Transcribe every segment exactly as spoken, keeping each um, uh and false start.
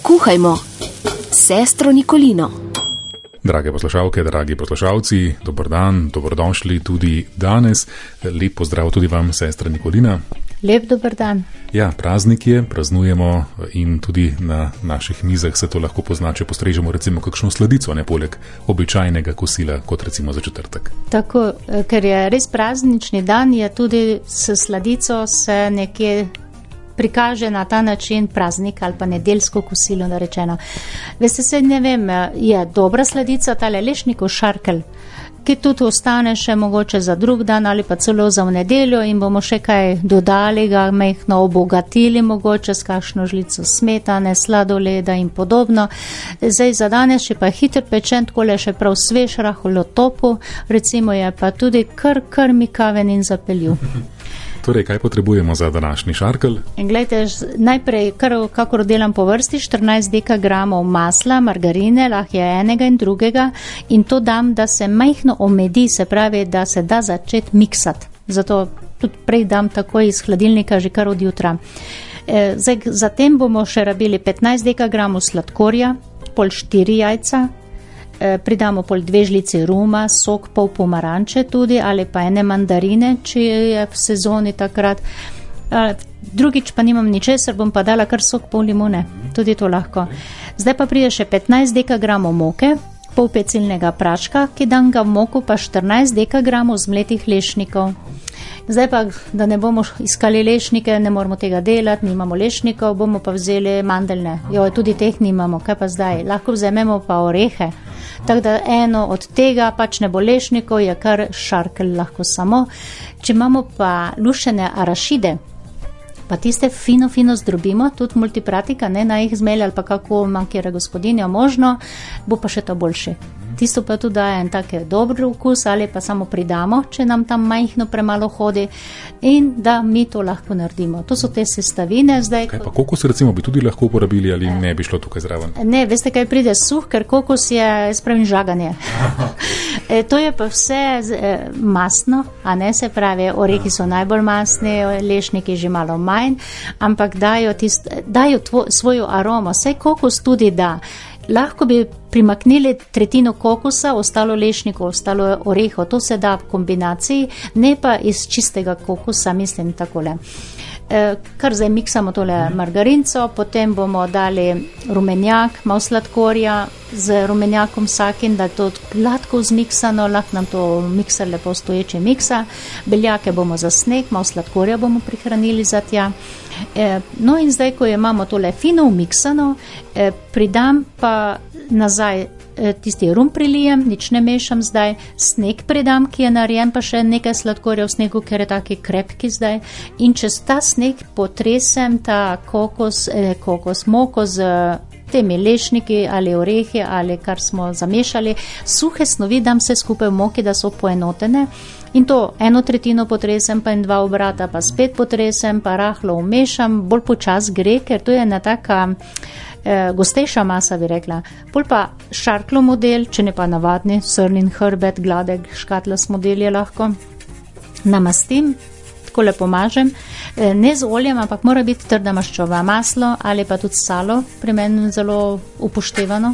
Kuhajmo sestro Nikolino. Drage poslušalke, dragi poslušalci, dober dan, dobrodošli tudi danes. Lep pozdrav tudi vam, sestra Nikolina. Lep dober dan. Ja, praznik je, praznujemo in tudi na naših mizah se to lahko pozna, če postrežemo recimo kakšno sladico, ne poleg običajnega kosila, kot recimo za četrtek. Tako, ker je res praznični dan, je tudi s sladico se nekje prikaže na ta način praznik ali pa nedeljsko kosilo narečeno. Veste se, ne vem, je dobra sladica, tale lešnikov šarkelj, ki tudi ostane še mogoče za drug dan ali pa celo za v nedeljo in bomo še kaj dodali, ga mehno obogatili mogoče s kakšno žlico smetane, sladoleda in podobno. Zdaj za danes še pa hiter pečen, takole še prav svež, rahlo topu, recimo je pa tudi kar krmikaven in zapeljiv. Torej, kaj potrebujemo za današnji šarkelj? Glejte, najprej, kar, kakor delam po vrsti, štirinajst dekagramov masla, margarine, lahko je enega in drugega, in to dam, da se majhno omedi, se pravi, da se da začeti miksati. Zato tudi prej dam takoj iz hladilnika, že kar od jutra. E, zdaj, zatem bomo še rabili petnajst dekagramov sladkorja, pol štiri jajca, pridamo pol dve žlici ruma, sok pol pomaranče tudi ali pa ene mandarine, če je v sezoni takrat. Drugič pa nimam ničesar, bom pa dala kar sok pol limone, tudi to lahko. Zdaj pa pride še petnajst dekagramov moke, pol pecilnega praška, ki dam ga v moku, pa štirinajst dekagramov zmletih lešnikov. Zdaj pa, da ne bomo iskali lešnike, ne moramo tega delati, nimamo lešnikov, bomo pa vzeli mandeljne. Jo, tudi teh nimamo, kaj pa zdaj? Lahko vzamemo pa orehe. Tako da eno od tega pač ne bo lešnikov, je kar šarkelj lahko samo. Če imamo pa lušene arašide, pa tiste fino, fino zdrobimo, tudi multipratika, ne na jih zmelj ali pa kako mankira gospodinja možno, bo pa še to boljše. Tisto pa tudi daje en tak dober vkus ali pa samo pridamo, če nam tam majhno premalo hodi in da mi to lahko naredimo. To so te sestavine. Zdaj, kaj pa kokos recimo bi tudi lahko uporabili ali ne bi šlo tukaj zraven? Ne, veste kaj pride suh, ker kokos je, spravim, žaganje. e, to je pa vse e, masno, a ne, se pravi, orehi so najbolj masni, lešniki že malo manj, ampak dajo, tist, dajo tvo, svojo aromo, saj kokos tudi da. Lahko bi primaknili tretjino kokosa, ostalo lešnikov, ostalo oreho, to se da v kombinaciji, ne pa iz čistega kokosa, mislim takole. E, kar zdaj miksamo tole margarinco, potem bomo dali rumenjak, malo sladkorja z rumenjakom vsakim, da je to gladko zmiksano, lahko nam to mikser lepo stoječe miksa, beljake bomo za sneg, malo sladkorja bomo prihranili za tja. E, no in zdaj, ko imamo tole fino umiksano, e, pridam pa nazaj e, tisti rum prilijem, nič ne mešam zdaj, sneg pridam, ki je narejen, pa še nekaj sladkorja v snegu, ker je taki krepki zdaj, in čez ta sneg potresem ta kokos, e, kokos moko z temi lešniki ali orehi ali kar smo zamešali, suhe snovi dam se skupaj v moki, da so poenotene. In to eno tretjino potresem, pa in dva obrata, pa spet potresem, pa rahlo umešam, bolj počas gre, ker to je ena taka eh, gostejša masa, bi rekla. Pol pa šarklo model, če ne pa navadni, srnin hrbet, gladek, škatlas model je lahko. Namastim, tako le pomažem, eh, ne z oljem, ampak mora biti trda maščoba, maslo ali pa tudi salo, pri meni zelo upoštevano.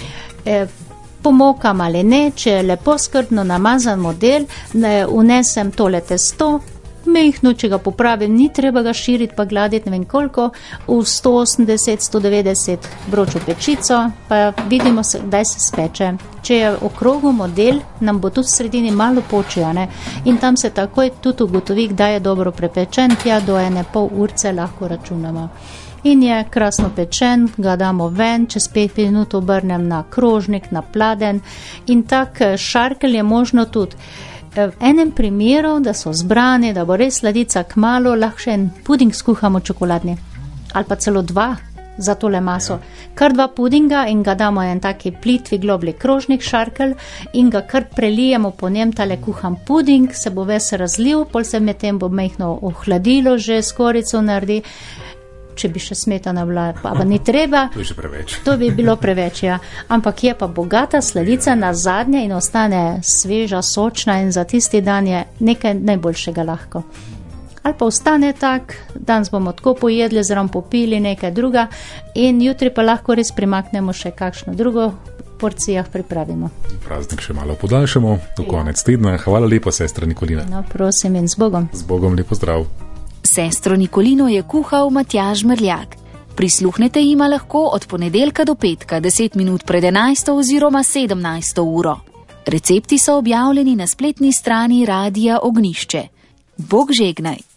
Eh, Pomokam ali ne, če je lepo skrbno namazan model, ne unesem tole testo, mehno, če ga popravim, ni treba ga širiti pa gladiti, ne vem koliko, v sto osemdeset do sto devetdeset vročo pečico, pa vidimo, kdaj se speče. Če je okrogel model, nam bo tudi v sredini malo počil, ne? In tam se takoj tudi ugotovi, kdaj je dobro prepečen, tja do ene pol urce lahko računamo. In je krasno pečen, ga damo ven, čez pet minut obrnem na krožnik, na pladen in tak šarkelj je možno tudi. V enem primeru, da so zbrani, da bo res sladica kmalu, lahko še en puding skuhamo čokoladni. Ali pa celo dva za tole maso. Kar dva pudinga in ga damo en taki plitvi globli krožnik šarkelj in ga kar prelijemo po njem, tale kuhan puding, se bo ves razlil, pol se med tem bo mehno ohladilo, že skorico naredi. Če bi še smetana bila, pa ni treba. To je že preveč. To bi bilo preveč, ja. Ampak je pa bogata sladica na zadnje in ostane sveža, sočna in za tisti dan je nekaj najboljšega lahko. ali pa ostane tak, danes bomo tako pojedli, zraven popili nekaj druga in jutri pa lahko res primaknemo še kakšno drugo porcijah pripravimo. Praznik še malo podaljšamo, do ja. konec tedna. Hvala lepa, sestra Nikolina. No, prosim in z Bogom. Z Bogom, lepo zdrav. Sestro Nikolino je kuhal Matjaž Mrljak. Prisluhnete jima lahko od ponedeljka do petka, deset minut pred enajsto oziroma sedemnajsto uro. Recepti so objavljeni na spletni strani Radia Ognjišče. Bog žegnaj.